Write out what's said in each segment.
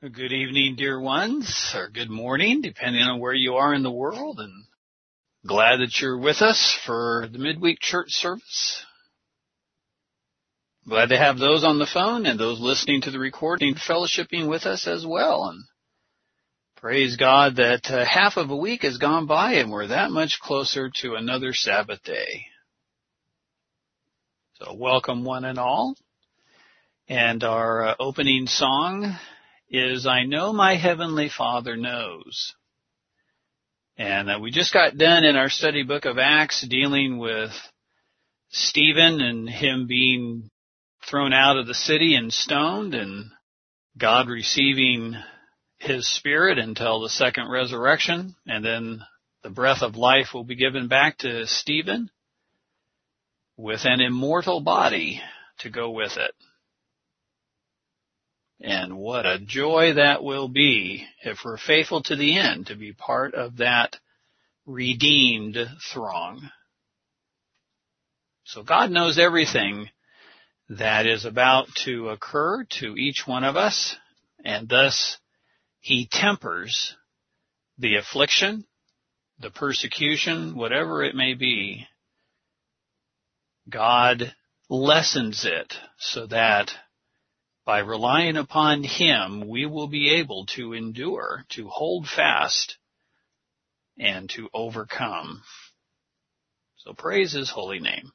Good evening, dear ones, or good morning, depending on where you are in the world, and glad that you're with us for the midweek church service. Glad to have those on the phone and those listening to the recording fellowshipping with us as well. And praise God that half of a week has gone by and we're that much closer to another Sabbath day. So welcome one and all. And our opening song is I Know My Heavenly Father Knows. And we just got done in our study book of Acts dealing with Stephen and him being thrown out of the city and stoned, and God receiving his spirit until the second resurrection, and then the breath of life will be given back to Stephen with an immortal body to go with it. And what a joy that will be if we're faithful to the end to be part of that redeemed throng. So God knows everything that is about to occur to each one of us, and thus he tempers the affliction, the persecution, whatever it may be. God lessens it so that by relying upon him, we will be able to endure, to hold fast, and to overcome. So praise his holy name.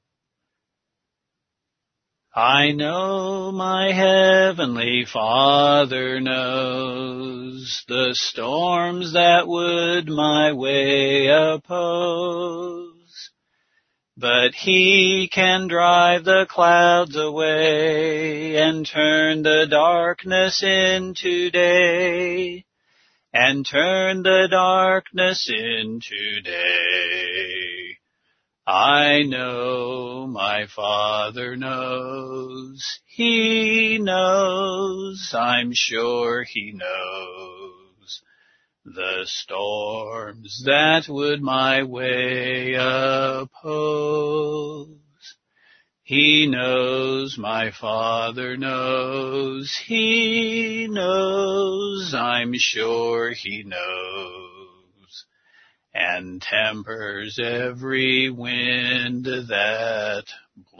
I know my heavenly Father knows the storms that would my way oppose. But he can drive the clouds away and turn the darkness into day, and turn the darkness into day. I know my Father knows, he knows, I'm sure he knows. The storms that would my way oppose. He knows, my Father knows, he knows, I'm sure he knows, and tempers every wind that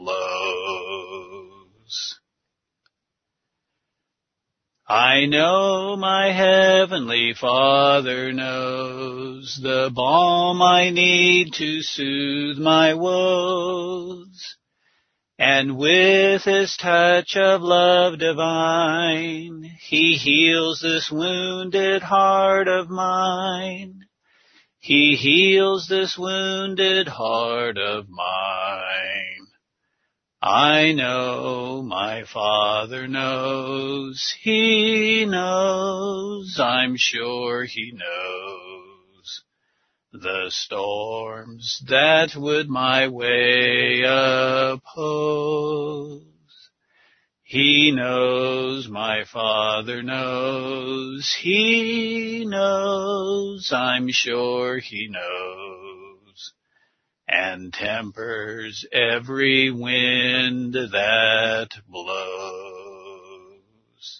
blows. I know my heavenly Father knows the balm I need to soothe my woes, and with his touch of love divine, he heals this wounded heart of mine. He heals this wounded heart of mine. I know my Father knows, he knows, I'm sure he knows, the storms that would my way oppose. He knows, my Father knows, he knows, I'm sure he knows, and tempers every wind that blows.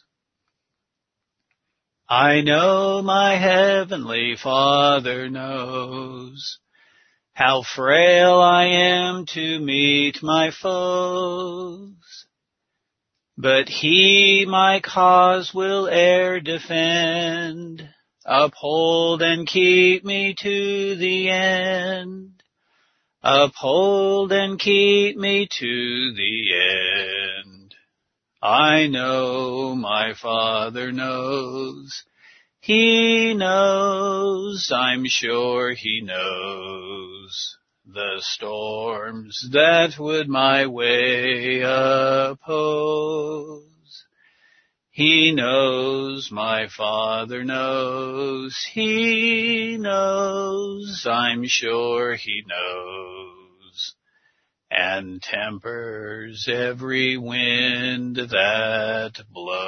I know my heavenly Father knows how frail I am to meet my foes, but he my cause will e'er defend, uphold and keep me to the end. Uphold and keep me to the end. I know my Father knows, he knows, I'm sure he knows, the storms that would my way oppose. He knows, my Father knows, he knows, I'm sure he knows, and tempers every wind that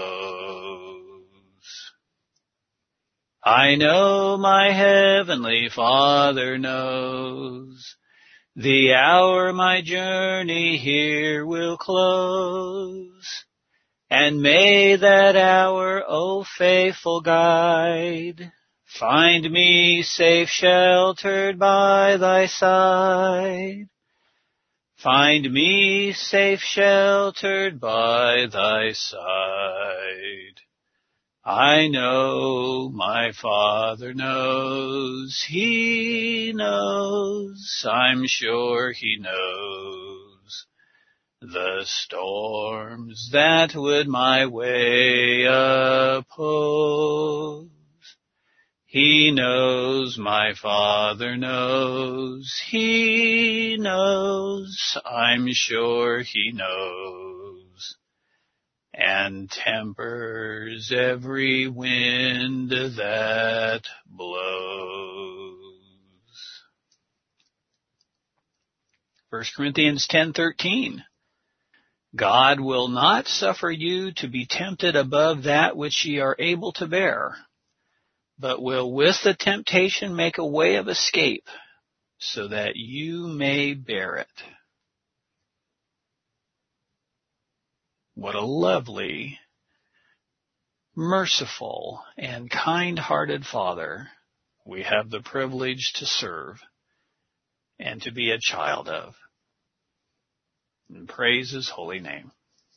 blows. I know my heavenly Father knows the hour my journey here will close, And may that hour, O faithful guide, find me safe sheltered by thy side. Find me safe sheltered by thy side. I know my Father knows, he knows, I'm sure he knows, the storms that would my way oppose. He knows, my Father knows, he knows, I'm sure he knows, and tempers every wind that blows. 1 Corinthians 10:13. God will not suffer you to be tempted above that which ye are able to bear, but will with the temptation make a way of escape, so that you may bear it. What a lovely, merciful, and kind-hearted Father we have the privilege to serve and to be a child of. And praise his holy name.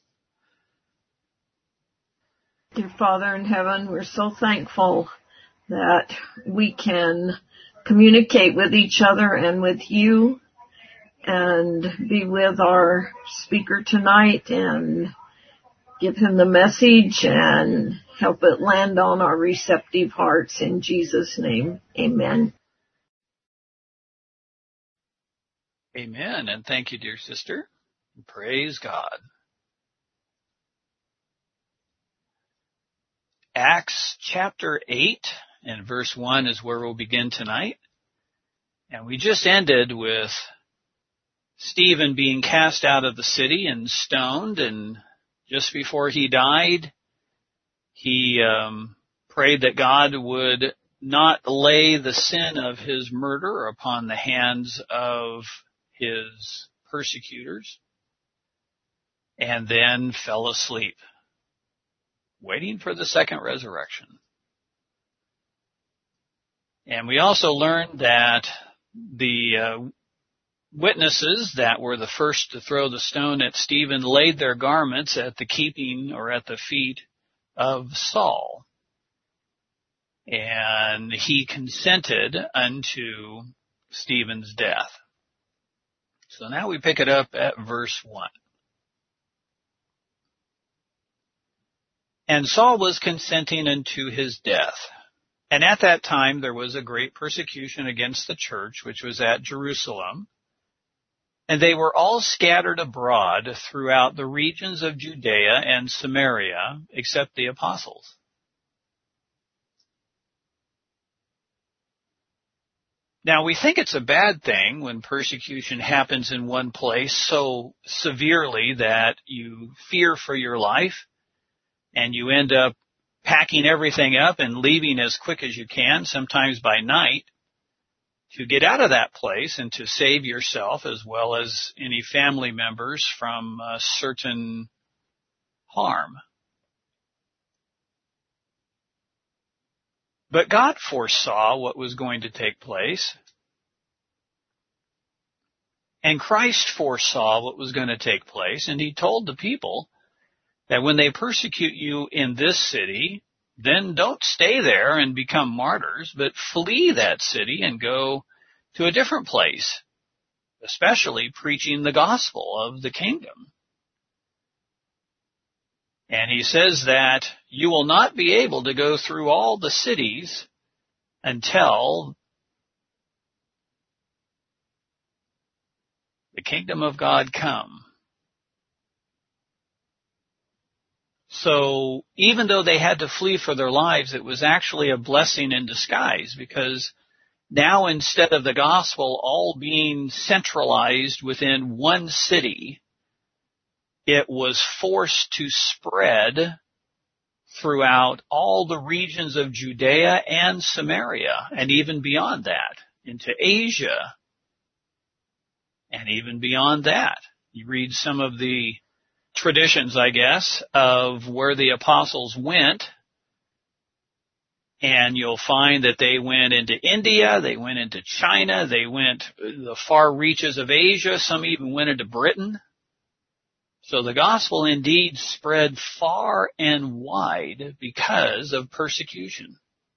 Dear Father in heaven, we're so thankful that we can communicate with each other and with you and be with our speaker tonight and give him the message and help it land on our receptive hearts. In Jesus' name, amen. Amen. And thank you, dear sister. Praise God. Acts chapter 8 and verse 1 is where we'll begin tonight. And we just ended with Stephen being cast out of the city and stoned, and just before he died, he prayed that God would not lay the sin of his murder upon the hands of his persecutors, and then fell asleep, waiting for the second resurrection. And we also learned that the witnesses that were the first to throw the stone at Stephen laid their garments at the keeping or at the feet of Saul. And he consented unto Stephen's death. So now we pick it up at verse 1. And Saul was consenting unto his death. And at that time there was a great persecution against the church, which was at Jerusalem. And they were all scattered abroad throughout the regions of Judea and Samaria, except the apostles. Now, we think it's a bad thing when persecution happens in one place so severely that you fear for your life and you end up packing everything up and leaving as quick as you can, sometimes by night, to get out of that place and to save yourself as well as any family members from certain harm. But God foresaw what was going to take place, and Christ foresaw what was going to take place, and he told the people that when they persecute you in this city, then don't stay there and become martyrs, but flee that city and go to a different place, especially preaching the gospel of the kingdom. And he says that you will not be able to go through all the cities until the kingdom of God come. So even though they had to flee for their lives, it was actually a blessing in disguise, because now instead of the gospel all being centralized within one city, it was forced to spread throughout all the regions of Judea and Samaria, and even beyond that, into Asia, and even beyond that. You read some of the traditions, I guess, of where the apostles went. And you'll find that they went into India, they went into China, they went the far reaches of Asia, some even went into Britain. So the gospel indeed spread far and wide because of persecution.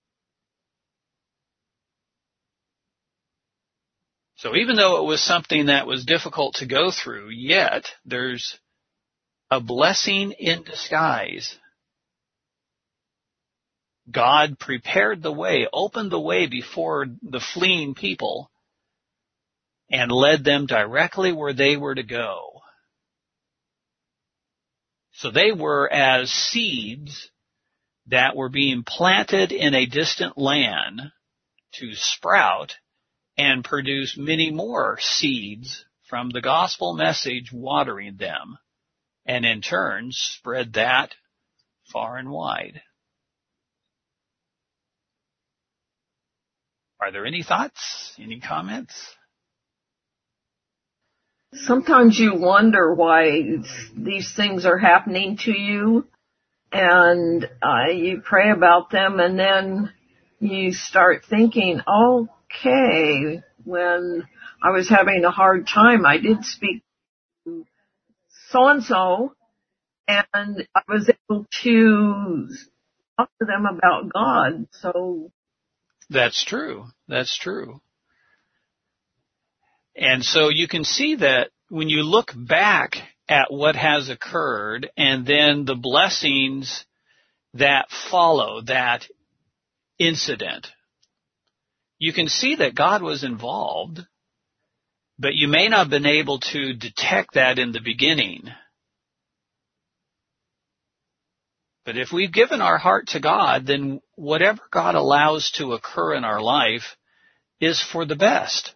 So even though it was something that was difficult to go through, yet there's a blessing in disguise. God prepared the way, opened the way before the fleeing people, and led them directly where they were to go. So they were as seeds that were being planted in a distant land to sprout and produce many more seeds from the gospel message watering them, and in turn spread that far and wide. Are there any thoughts? Any comments? Sometimes you wonder why these things are happening to you, and you pray about them, and then you start thinking, okay, when I was having a hard time, I did speak to so-and-so, and I was able to talk to them about God. So that's true. That's true. And so you can see that when you look back at what has occurred and then the blessings that follow that incident, you can see that God was involved, but you may not have been able to detect that in the beginning. But if we've given our heart to God, then whatever God allows to occur in our life is for the best.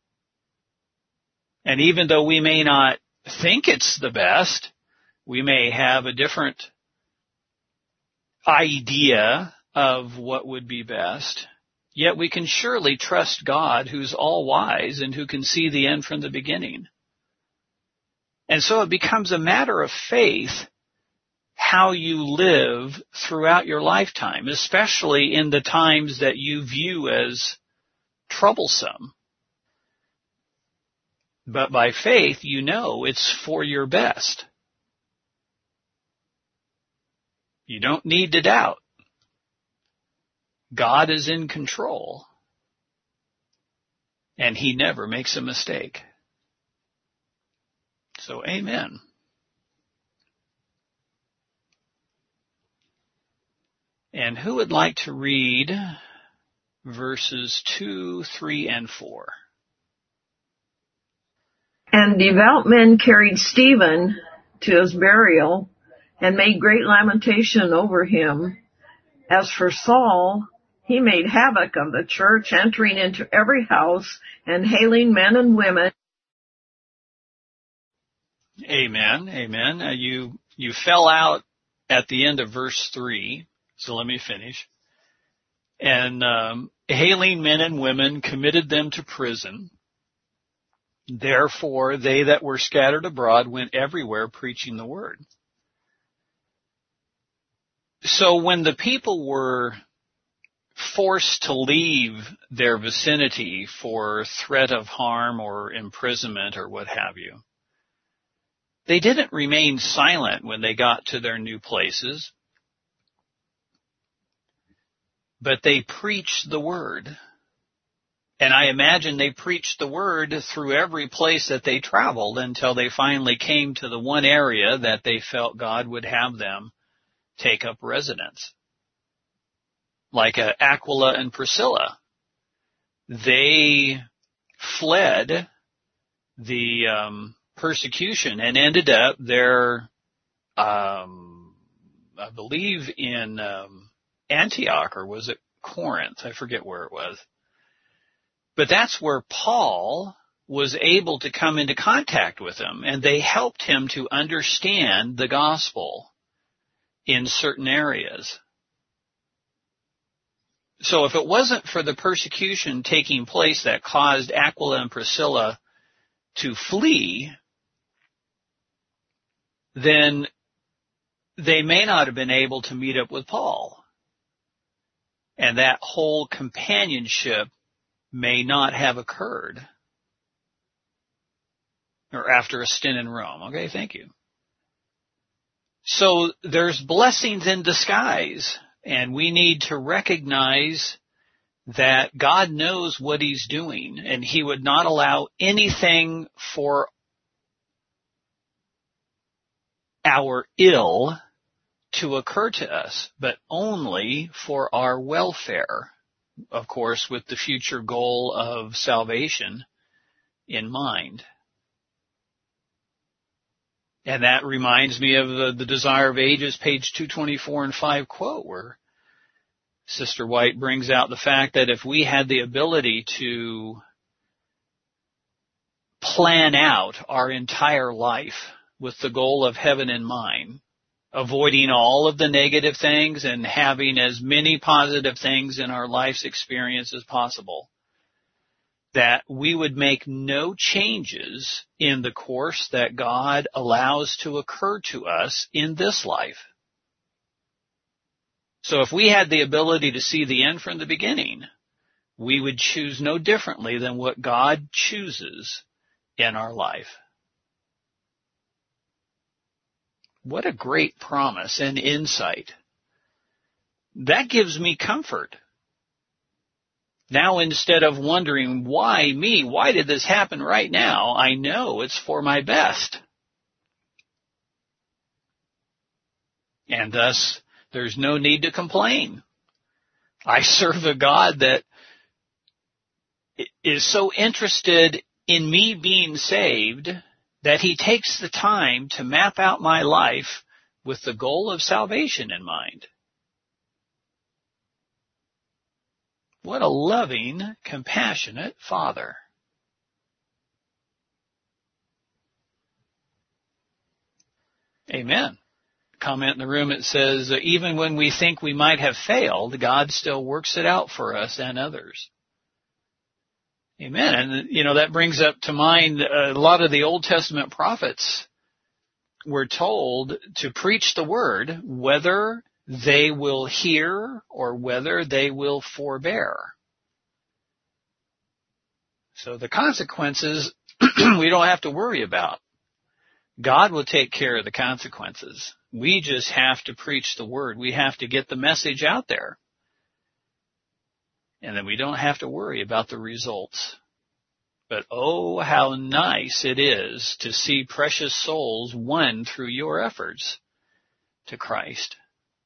And even though we may not think it's the best, we may have a different idea of what would be best, yet we can surely trust God, who's all wise and who can see the end from the beginning. And so it becomes a matter of faith how you live throughout your lifetime, especially in the times that you view as troublesome. But by faith, you know it's for your best. You don't need to doubt. God is in control, and He never makes a mistake. So, amen. And who would like to read verses 2, 3, and 4? And devout men carried Stephen to his burial and made great lamentation over him. As for Saul, he made havoc of the church, entering into every house and hailing men and women. Amen. Amen. You fell out at the end of verse 3, so let me finish. And hailing men and women committed them to prison. Therefore, they that were scattered abroad went everywhere preaching the word. So when the people were forced to leave their vicinity for threat of harm or imprisonment or what have you, they didn't remain silent when they got to their new places, but they preached the word. And I imagine they preached the word through every place that they traveled until they finally came to the one area that they felt God would have them take up residence. Like Aquila and Priscilla. They fled the persecution and ended up there, I believe in Antioch, or was it Corinth? I forget where it was. But that's where Paul was able to come into contact with them, and they helped him to understand the gospel in certain areas. So if it wasn't for the persecution taking place that caused Aquila and Priscilla to flee, then they may not have been able to meet up with Paul. And that whole companionship may not have occurred. Or after a stint in Rome. Okay, thank you. So there's blessings in disguise, and we need to recognize that God knows what He's doing, and He would not allow anything for our ill to occur to us, but only for our welfare, of course, with the future goal of salvation in mind. And that reminds me of the Desire of Ages, page 224 and 5 quote, where Sister White brings out the fact that if we had the ability to plan out our entire life with the goal of heaven in mind, avoiding all of the negative things and having as many positive things in our life's experience as possible, that we would make no changes in the course that God allows to occur to us in this life. So if we had the ability to see the end from the beginning, we would choose no differently than what God chooses in our life. What a great promise and insight. That gives me comfort. Now, instead of wondering, why me? Why did this happen right now? I know it's for my best. And thus, there's no need to complain. I serve a God that is so interested in me being saved that He takes the time to map out my life with the goal of salvation in mind. What a loving, compassionate Father. Amen. Comment in the room, it says, even when we think we might have failed, God still works it out for us and others. Amen. And, that brings up to mind a lot of the Old Testament prophets were told to preach the word, whether they will hear or whether they will forbear. So the consequences we don't have to worry about. God will take care of the consequences. We just have to preach the word. We have to get the message out there. And then we don't have to worry about the results. But oh, how nice it is to see precious souls won through your efforts to Christ.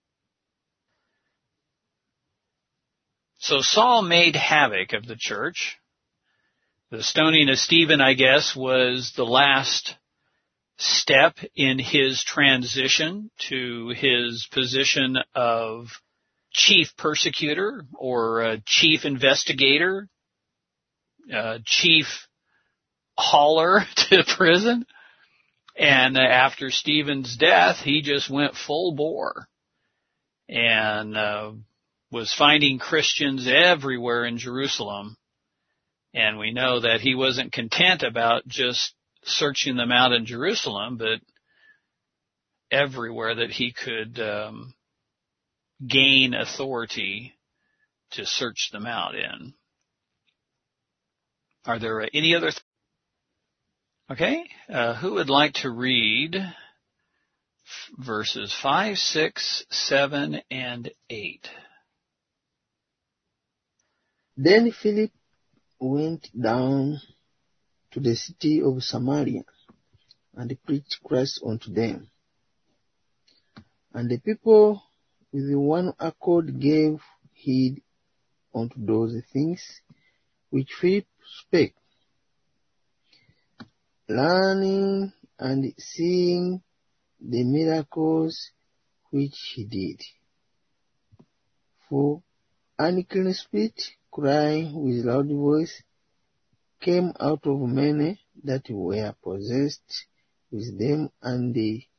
So Saul made havoc of the church. The stoning of Stephen, I guess, was the last step in his transition to his position of chief persecutor or chief investigator, chief hauler to prison. And after Stephen's death, he just went full bore and was finding Christians everywhere in Jerusalem. And we know that he wasn't content about just searching them out in Jerusalem, but everywhere that he could gain authority to search them out in. Are there any other? Okay, who would like to read verses 5, 6, 7, and 8? Then Philip went down to the city of Samaria and preached Christ unto them. And the people with one accord gave heed unto those things which Philip spake, learning and seeing the miracles which he did. For unclean spirit, crying with loud voice, came out of many that were possessed with them, and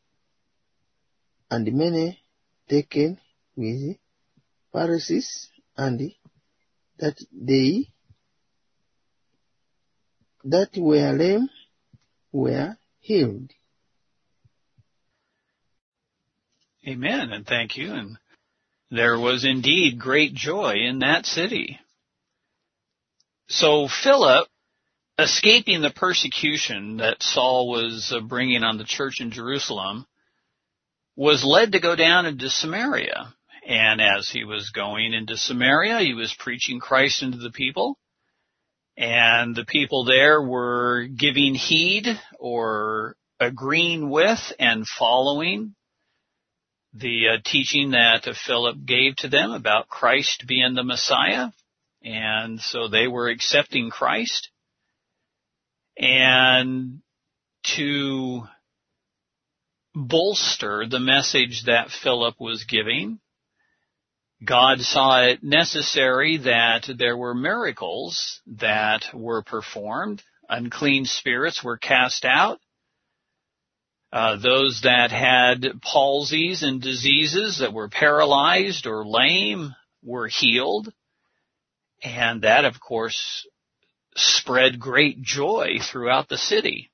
many taken with paralysis, and that they that were lame were healed. Amen, and thank you. And there was indeed great joy in that city. So Philip, escaping the persecution that Saul was bringing on the church in Jerusalem, was led to go down into Samaria. And as he was going into Samaria, he was preaching Christ into the people. And the people there were giving heed or agreeing with and following the teaching that Philip gave to them about Christ being the Messiah. And so they were accepting Christ. And to bolster the message that Philip was giving, God saw it necessary that there were miracles that were performed. Unclean spirits were cast out. Those that had palsies and diseases, that were paralyzed or lame, were healed. And that, of course, spread great joy throughout the city.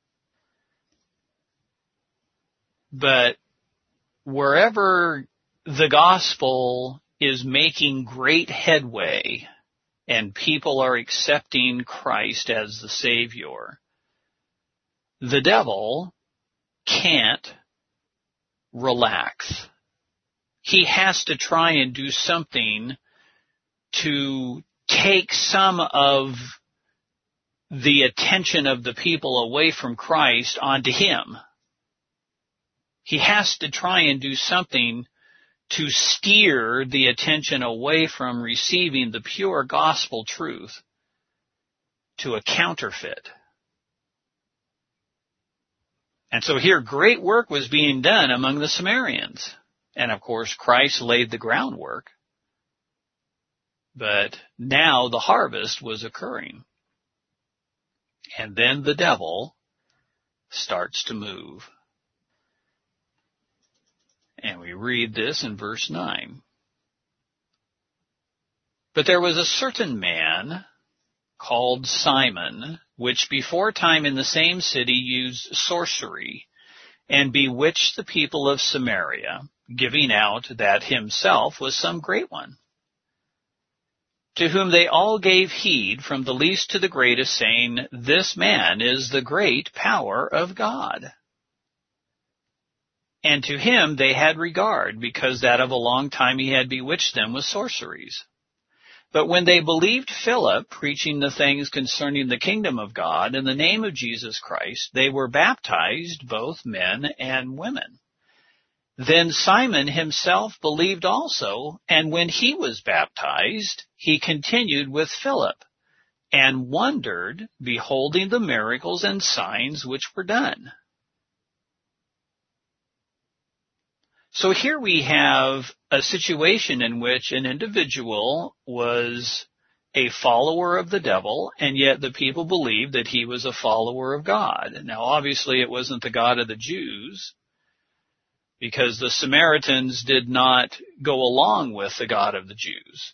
But wherever the gospel is making great headway and people are accepting Christ as the Savior, the devil can't relax. He has to try and do something to take some of the attention of the people away from Christ onto him. He has to try and do something to steer the attention away from receiving the pure gospel truth to a counterfeit. And so here great work was being done among the Samaritans. And of course Christ laid the groundwork. But now the harvest was occurring. And then the devil starts to move. And we read this in verse 9. But there was a certain man called Simon, which before time in the same city used sorcery, and bewitched the people of Samaria, giving out that himself was some great one, to whom they all gave heed from the least to the greatest, saying, This man is the great power of God. And to him they had regard, because that of a long time he had bewitched them with sorceries. But when they believed Philip, preaching the things concerning the kingdom of God in the name of Jesus Christ, they were baptized, both men and women. Then Simon himself believed also, and when he was baptized, he continued with Philip, and wondered, beholding the miracles and signs which were done. So here we have a situation in which an individual was a follower of the devil, and yet the people believed that he was a follower of God. Now, obviously, it wasn't the God of the Jews, because the Samaritans did not go along with the God of the Jews.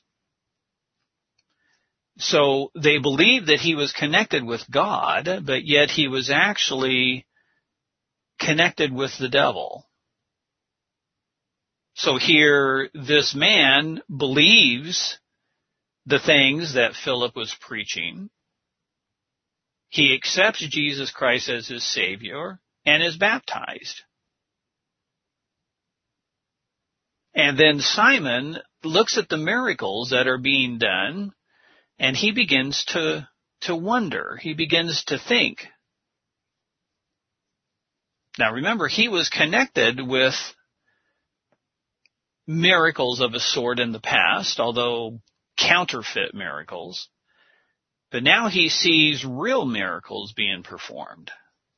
So they believed that he was connected with God, but yet he was actually connected with the devil. So here, this man believes the things that Philip was preaching. He accepts Jesus Christ as his Savior and is baptized. And then Simon looks at the miracles that are being done, and he begins to wonder. He begins to think. Now remember, he was connected with miracles of a sort in the past, although counterfeit miracles. But now he sees real miracles being performed.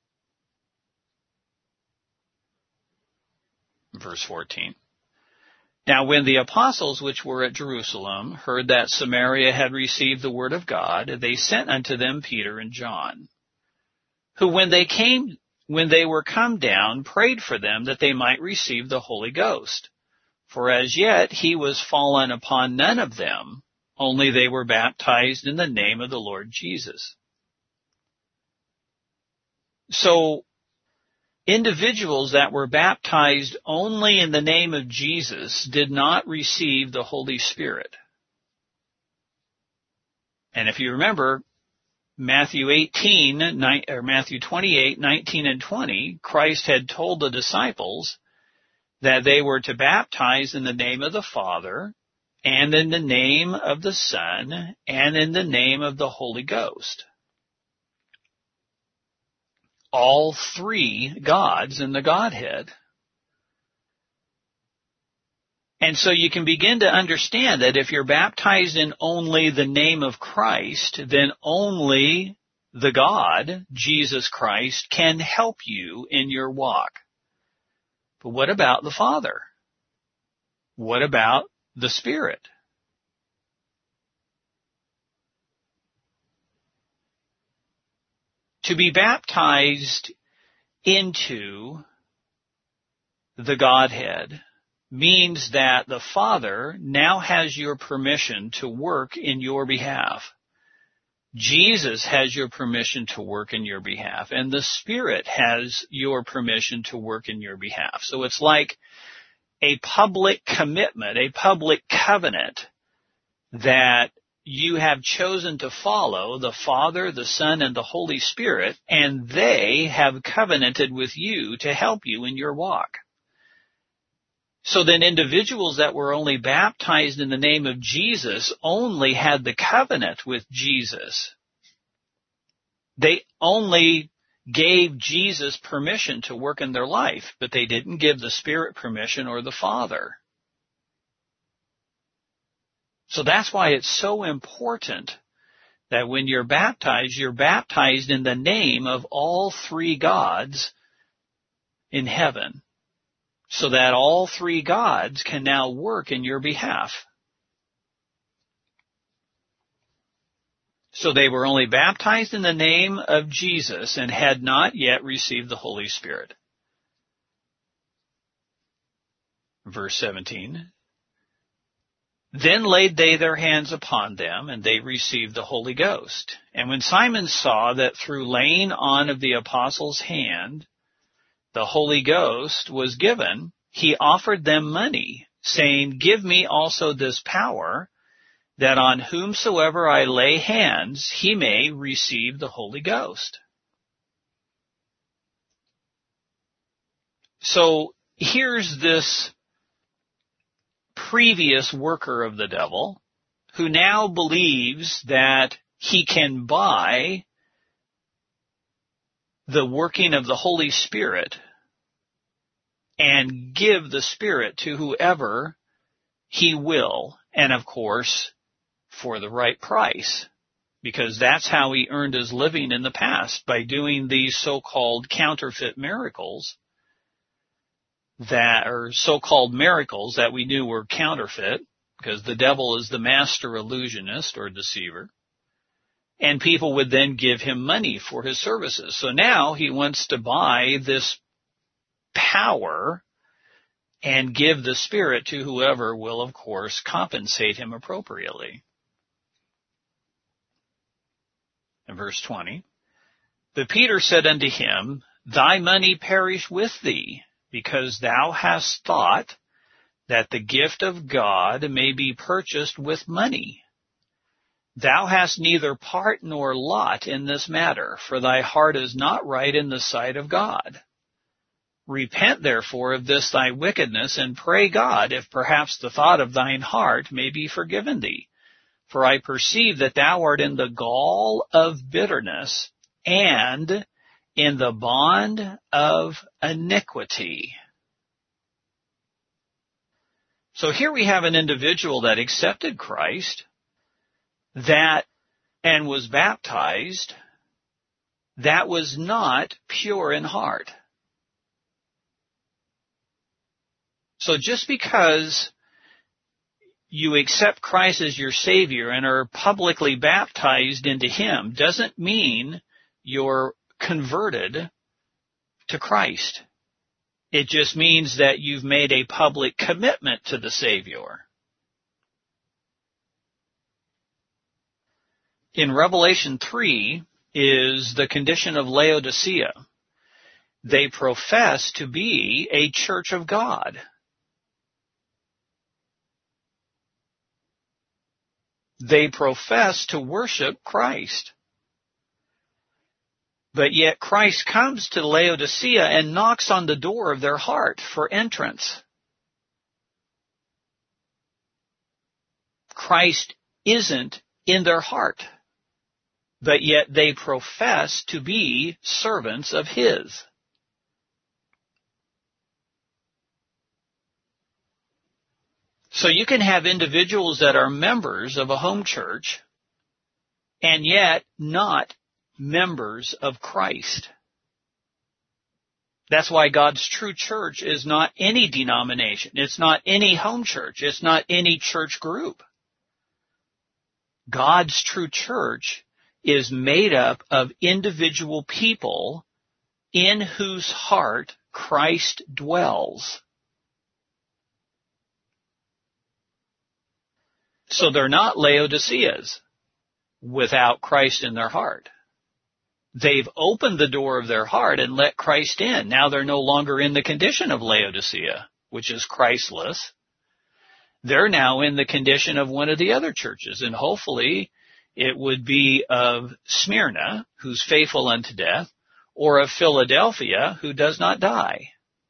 Verse 14. Now when the apostles which were at Jerusalem heard that Samaria had received the word of God, they sent unto them Peter and John, who when they were come down, prayed for them that they might receive the Holy Ghost. For as yet he was fallen upon none of them, only they were baptized in the name of the Lord Jesus. So individuals that were baptized only in the name of Jesus did not receive the Holy Spirit. And if you remember, Matthew 28, 19 and 20, Christ had told the disciples that they were to baptize in the name of the Father, and in the name of the Son, and in the name of the Holy Ghost. All three gods in the Godhead. And so you can begin to understand that if you're baptized in only the name of Christ, then only the God, Jesus Christ, can help you in your walk. But what about the Father? What about the Spirit? To be baptized into the Godhead means that the Father now has your permission to work in your behalf. Jesus has your permission to work in your behalf, and the Spirit has your permission to work in your behalf. So it's like a public commitment, a public covenant that you have chosen to follow the Father, the Son, and the Holy Spirit, and they have covenanted with you to help you in your walk. So then individuals that were only baptized in the name of Jesus only had the covenant with Jesus. They only gave Jesus permission to work in their life, but they didn't give the Spirit permission or the Father. So that's why it's so important that when you're baptized in the name of all three gods in heaven, so that all three gods can now work in your behalf. So they were only baptized in the name of Jesus and had not yet received the Holy Spirit. Verse 17. Then laid they their hands upon them, and they received the Holy Ghost. And when Simon saw that through laying on of the apostles' hand the Holy Ghost was given, he offered them money, saying, Give me also this power, that on whomsoever I lay hands, he may receive the Holy Ghost. So here's this previous worker of the devil who now believes that he can buy the working of the Holy Spirit and give the Spirit to whoever he will, and of course, for the right price, because that's how he earned his living in the past, by doing these so-called counterfeit miracles that are so-called miracles that we knew were counterfeit, because the devil is the master illusionist or deceiver. And people would then give him money for his services. So now he wants to buy this power and give the Spirit to whoever will, of course, compensate him appropriately. In verse 20, But Peter said unto him, Thy money perish with thee, because thou hast thought that the gift of God may be purchased with money. Thou hast neither part nor lot in this matter, for thy heart is not right in the sight of God. Repent therefore of this thy wickedness, and pray God, if perhaps the thought of thine heart may be forgiven thee. For I perceive that thou art in the gall of bitterness, and in the bond of iniquity. So here we have an individual that accepted Christ, and was baptized, that was not pure in heart. So just because you accept Christ as your Savior and are publicly baptized into Him doesn't mean you're converted to Christ. It just means that you've made a public commitment to the Savior. In Revelation 3 is the condition of Laodicea. they profess to be a church of God. They profess to worship Christ. But yet Christ comes to Laodicea and knocks on the door of their heart for entrance. Christ isn't in their heart, but yet they profess to be servants of His. So you can have individuals that are members of a home church and yet not members of Christ. That's why God's true church is not any denomination. It's not any home church. It's not any church group. God's true church is made up of individual people in whose heart Christ dwells. So they're not Laodiceas without Christ in their heart. They've opened the door of their heart and let Christ in. Now they're no longer in the condition of Laodicea, which is Christless. They're now in the condition of one of the other churches, and hopefully it would be of Smyrna, who's faithful unto death, or of Philadelphia, who does not die.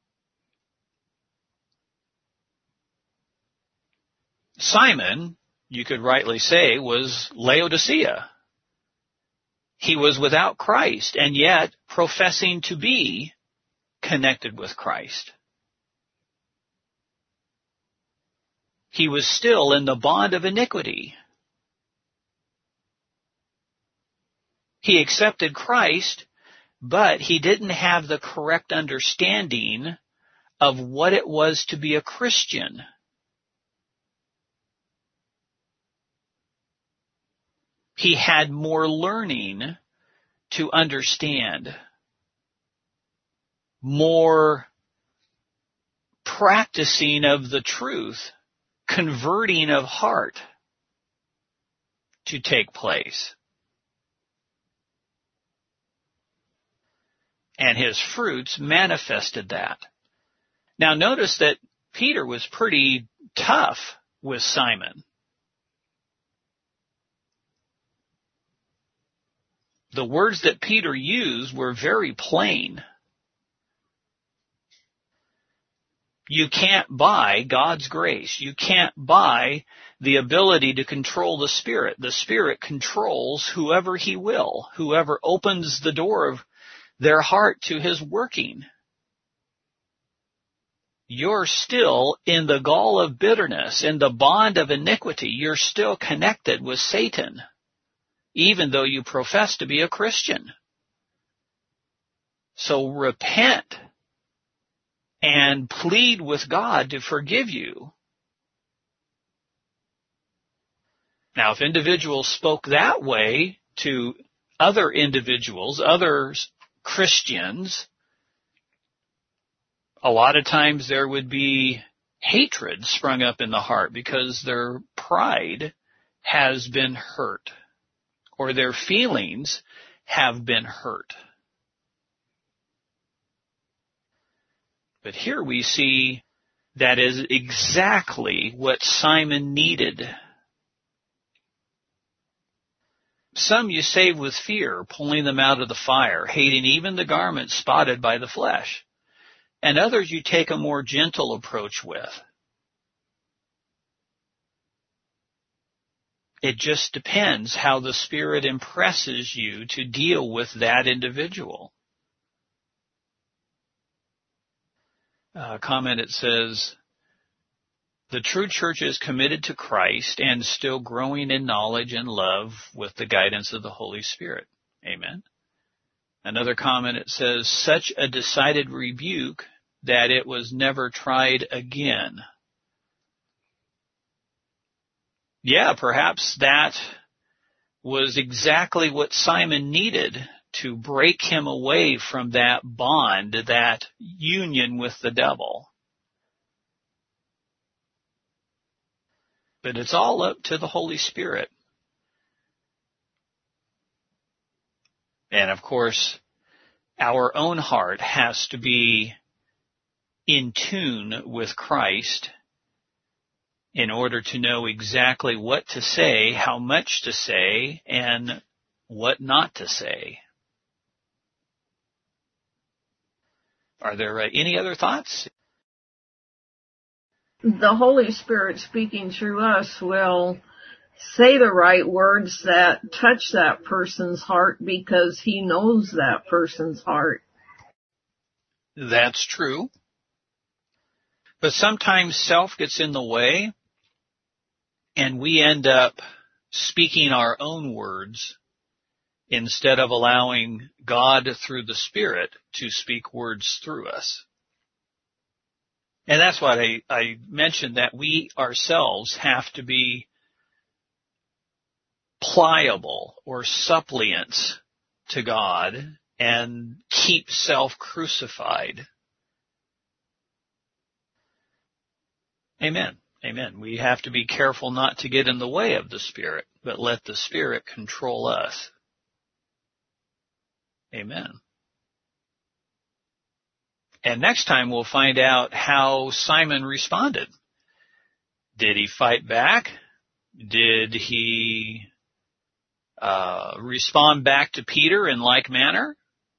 Simon, you could rightly say, was Laodicea. He was without Christ, and yet professing to be connected with Christ. He was still in the bond of iniquity. He accepted Christ, but he didn't have the correct understanding of what it was to be a Christian. He had more learning to understand, more practicing of the truth, converting of heart to take place. And his fruits manifested that. Now notice that Peter was pretty tough with Simon. The words that Peter used were very plain. You can't buy God's grace. You can't buy the ability to control the Spirit. The Spirit controls whoever He will, whoever opens the door of their heart to His working. You're still in the gall of bitterness, in the bond of iniquity. You're still connected with Satan, even though you profess to be a Christian. So repent and plead with God to forgive you. Now, if individuals spoke that way to other individuals, other Christians, a lot of times there would be hatred sprung up in the heart because their pride has been hurt, or their feelings have been hurt. But here we see that is exactly what Simon needed. Some you save with fear, pulling them out of the fire, hating even the garments spotted by the flesh. And others you take a more gentle approach with. It just depends how the Spirit impresses you to deal with that individual. Comment, it says, the true church is committed to Christ and still growing in knowledge and love with the guidance of the Holy Spirit. Amen. Another comment, it says, such a decided rebuke that it was never tried again. Yeah, perhaps that was exactly what Simon needed to break him away from that bond, that union with the devil. But it's all up to the Holy Spirit. And of course, our own heart has to be in tune with Christ in order to know exactly what to say, how much to say, and what not to say. Are there any other thoughts? The Holy Spirit speaking through us will say the right words that touch that person's heart because He knows that person's heart. That's true. But sometimes self gets in the way, and we end up speaking our own words instead of allowing God through the Spirit to speak words through us. And that's why I mentioned that we ourselves have to be pliable or suppliants to God and keep self crucified. Amen. Amen. We have to be careful not to get in the way of the Spirit, but let the Spirit control us. Amen. And next time we'll find out how Simon responded. Did he fight back? Did he respond back to Peter in like manner?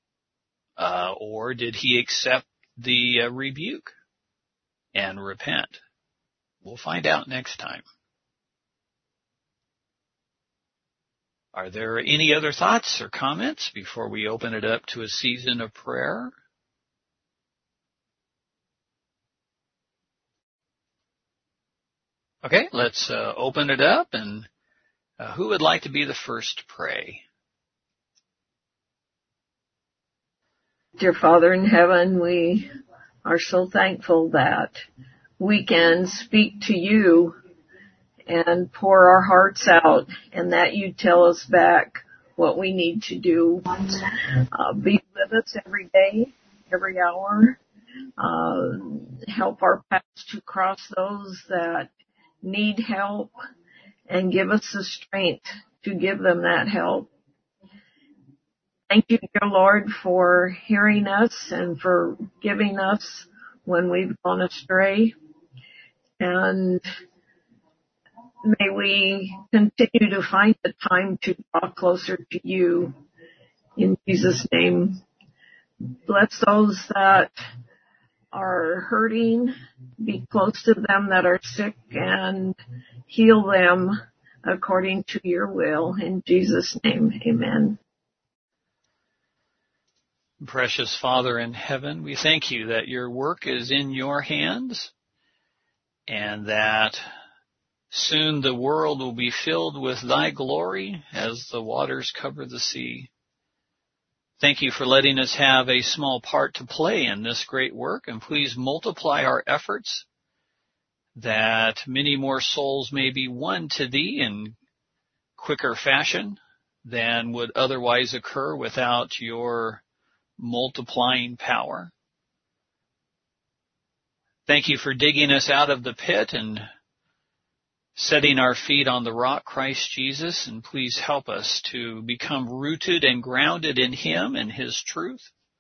Or did he accept the rebuke and repent? We'll find out next time. Are there any other thoughts or comments before we open it up to a season of prayer? Okay, let's open it up, and who would like to be the first to pray? Dear Father in heaven, we are so thankful that we can speak to you and pour our hearts out, and that you tell us back what we need to do. Be with us every day, every hour. Help our paths to cross those that need help, and give us the strength to give them that help. Thank you, dear Lord, for hearing us and for giving us when we've gone astray. And may we continue to find the time to draw closer to you. In Jesus' name, bless those that are hurting, be close to them that are sick, and heal them according to your will. In Jesus' name, amen. Precious Father in heaven, we thank you that your work is in your hands and that soon the world will be filled with thy glory as the waters cover the sea. Thank you for letting us have a small part to play in this great work, and please multiply our efforts that many more souls may be won to thee in quicker fashion than would otherwise occur without your multiplying power. Thank you for digging us out of the pit and setting our feet on the rock, Christ Jesus, and please help us to become rooted and grounded in him and his truth.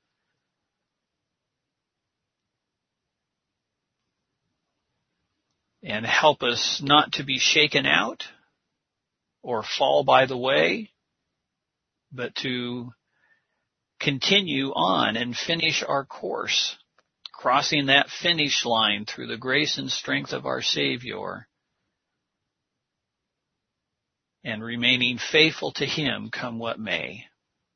And help us not to be shaken out or fall by the way, but to continue on and finish our course, crossing that finish line through the grace and strength of our Savior, and remaining faithful to him come what may.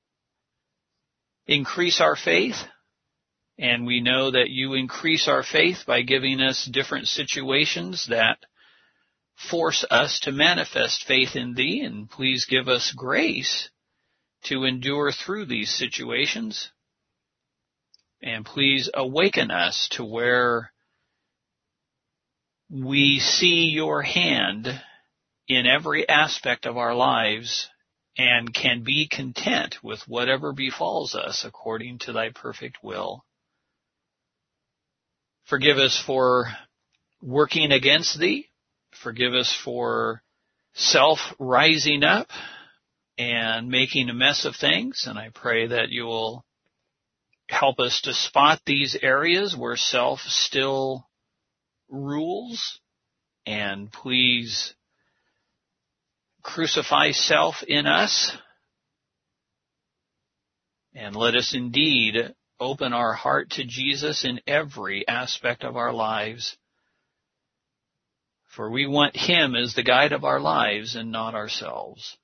Increase our faith, and we know that you increase our faith by giving us different situations that force us to manifest faith in thee, and please give us grace to endure through these situations, and please awaken us to where we see your hand in every aspect of our lives and can be content with whatever befalls us according to thy perfect will. Forgive us for working against thee. Forgive us for self rising up and making a mess of things. And I pray that you will help us to spot these areas where self still rules, and please crucify self in us, and let us indeed open our heart to Jesus in every aspect of our lives, for we want Him as the guide of our lives and not ourselves.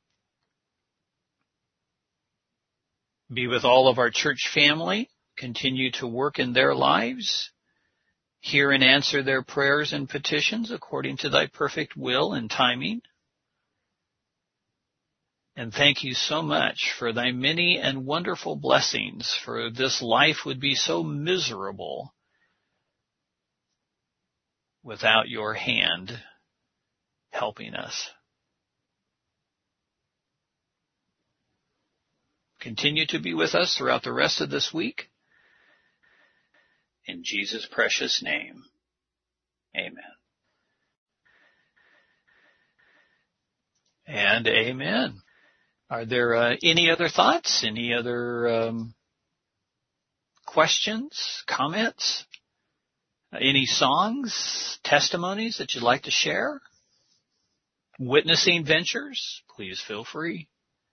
Be with all of our church family. Continue to work in their lives. Hear and answer their prayers and petitions according to thy perfect will and timing. And thank you so much for thy many and wonderful blessings, for this life would be so miserable without your hand helping us. Continue to be with us throughout the rest of this week. In Jesus' precious name, amen. And amen. Are there any other thoughts? Any other questions, comments? Any songs, testimonies that you'd like to share? Witnessing ventures? Please feel free.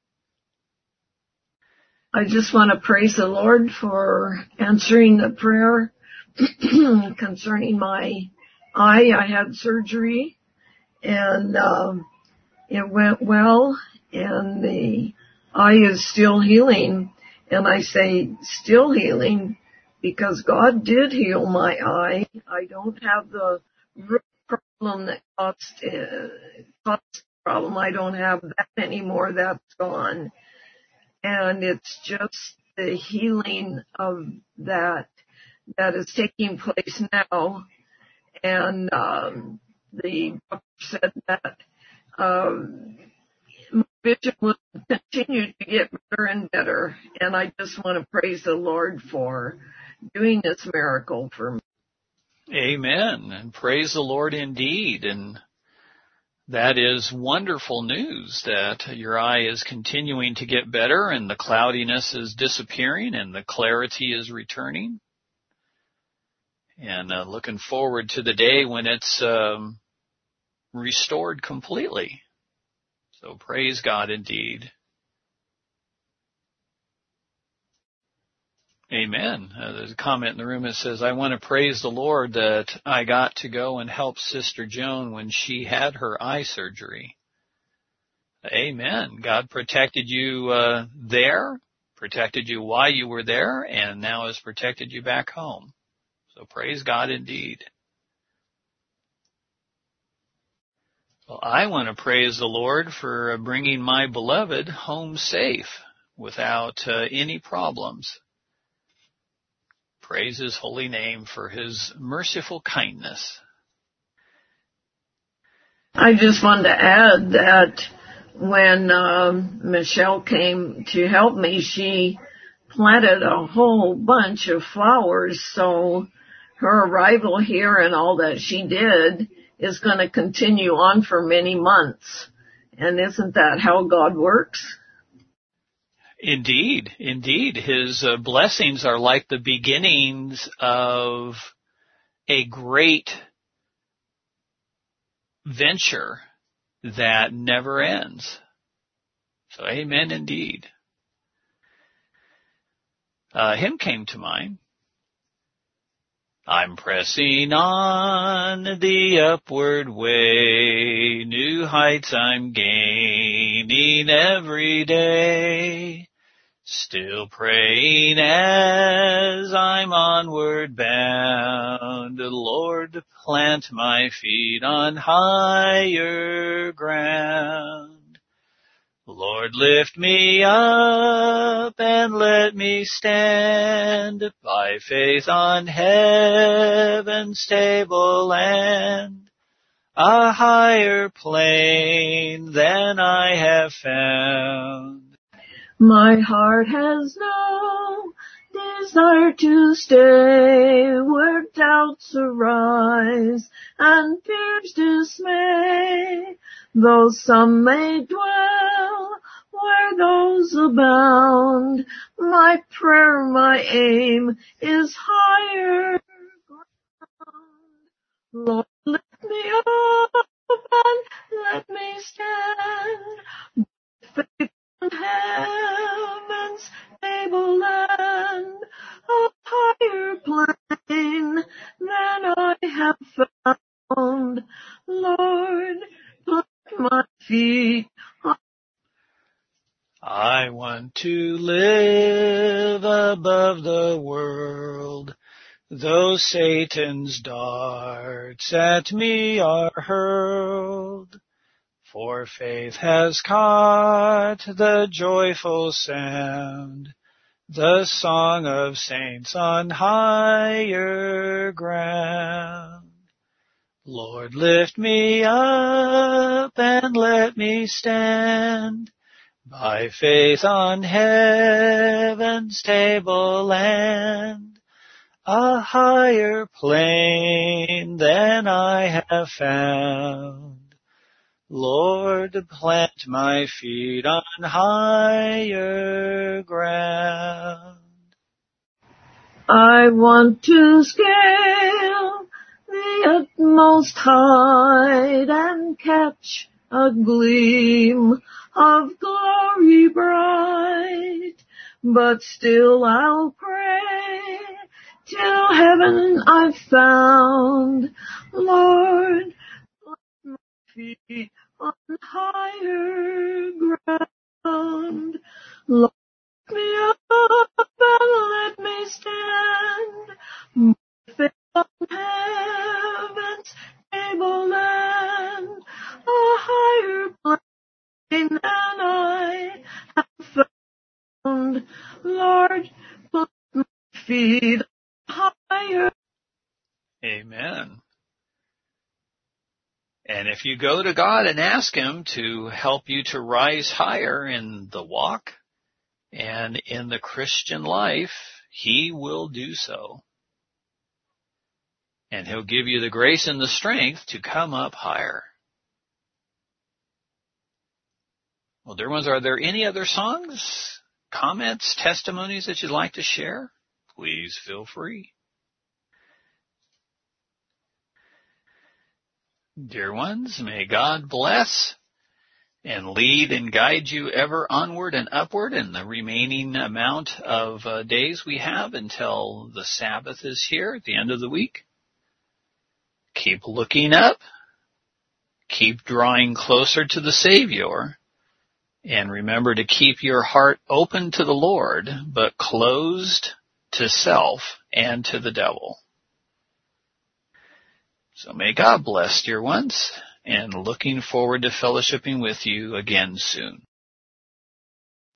I just want to praise the Lord for answering the prayer concerning my eye. I had surgery and it went well, and the eye is still healing. And I say still healing because God did heal my eye. I don't have the root problem that caused the problem. I don't have that anymore. That's gone. And it's just the healing of that is taking place now. And the doctor said that my vision will continue to get better and better. And I just want to praise the Lord for doing this miracle for me. Amen. And praise the Lord indeed. And that is wonderful news that your eye is continuing to get better and the cloudiness is disappearing and the clarity is returning. And looking forward to the day when it's restored completely. So praise God indeed. Amen. There's a comment in the room that says, I want to praise the Lord that I got to go and help Sister Joan when she had her eye surgery. Amen. God protected you there, protected you while you were there, and now has protected you back home. So praise God indeed. Well, I want to praise the Lord for bringing my beloved home safe without any problems. Praise His holy name for His merciful kindness. I just wanted to add that when Michelle came to help me, she planted a whole bunch of flowers, so her arrival here and all that she did is going to continue on for many months. And isn't that how God works? Indeed, indeed. His blessings are like the beginnings of a great venture that never ends. So amen indeed. Hymn came to mind. I'm pressing on the upward way, new heights I'm gaining every day. Still praying as I'm onward bound, Lord, plant my feet on higher ground. Lord, lift me up and let me stand by faith on heaven's stable land, a higher plane than I have found. My heart has no desire to stay where doubts arise and fears dismay, though some may dwell where those abound. My prayer, my aim is higher ground. Lord, lift me up and let me stand. Faith on heaven's stable land, a higher plane than I have found. Lord, plant my feet on. I want to live above the world, though Satan's darts at me are hurled. For faith has caught the joyful sound, the song of saints on higher ground. Lord, lift me up and let me stand, by faith on heaven's tableland, a higher plane than I have found. Lord, plant my feet on higher ground. I want to scale the utmost height and catch a gleam of glory bright, but still I'll pray till heaven I've found. Lord, plant my feet on higher ground. Lord, lift me up and let me stand. My faith on heaven's tableland, a higher plane than I have found. Lord, put my feet higher. Amen. And if you go to God and ask Him to help you to rise higher in the walk and in the Christian life, He will do so. And He'll give you the grace and the strength to come up higher. Well, dear ones, are there any other songs, comments, testimonies that you'd like to share? Please feel free. Dear ones, may God bless and lead and guide you ever onward and upward in the remaining amount of days we have until the Sabbath is here at the end of the week. Keep looking up. Keep drawing closer to the Savior. And remember to keep your heart open to the Lord, but closed to self and to the devil. So may God bless, dear ones, and looking forward to fellowshipping with you again soon.